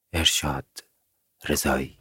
ارشاد رضایی.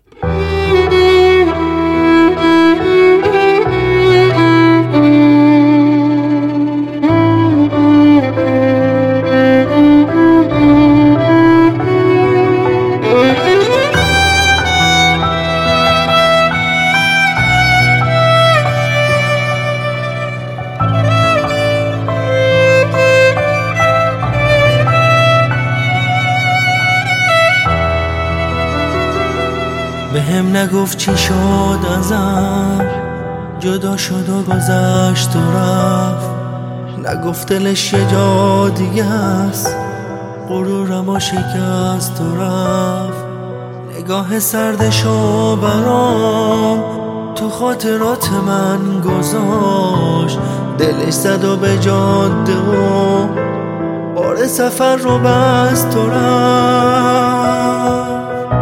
به هم نگفت چی شد ازم، جدا شد و گذشت و رفت. نگفت دلش یه جا دیگه است، غرورم و شکست و رفت. نگاه سردشو برام تو خاطرات من گذاشت، دلش زد و به جاده و بار سفر رو بست و رفت.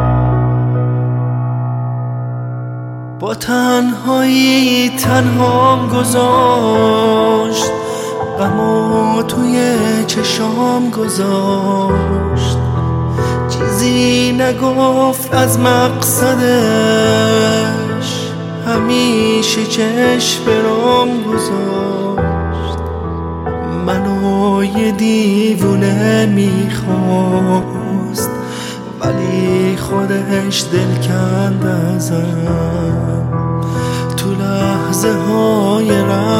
با تنهایی تنهام گذاشت، غمو توی چشام گذاشت. چیزی نگفت از مقصدش، همیشه چشم برام گذاشت. منو یه دیوونه میخواست، ولی خودش دل کند ازم. تو لحظه های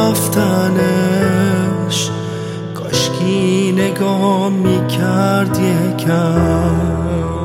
رفتنش کاشکی نگاه میکرد یکم.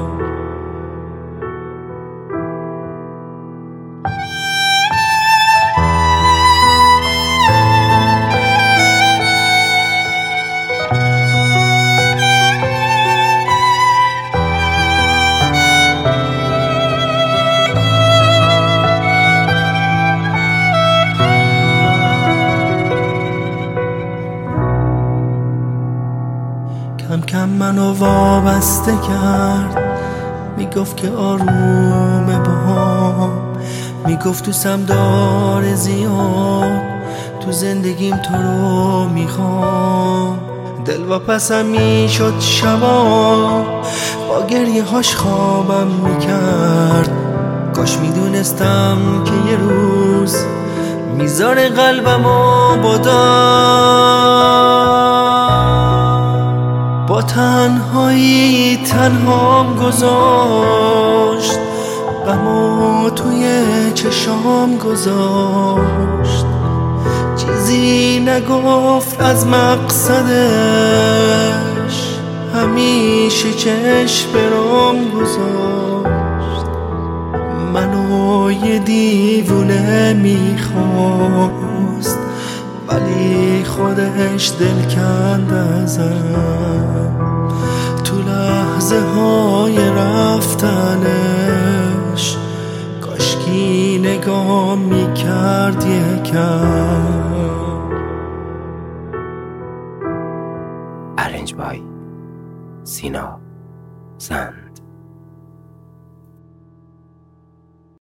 کم کم منو وابسته کرد، میگفت که آرومه باهام. میگفت دوستم داره زیاد، تو زندگیم تو رو میخوام. دلواپسم میشد شبا، با گریه هاش خوابم میکرد. کاش میدونستم که یه روز میذاره قلبمو با تنهایی تنهام گذاشت، غمو توی چشام گذاشت. چیزی نگفت از مقصدش، همیشه چشم برام گذاشت. منو یه دیوونه میخواست، ولی خودش دل کند ازم. تو لحظه های رفتنش کاشکی نگاه میکرد یکم. ارنج بای سینا زند.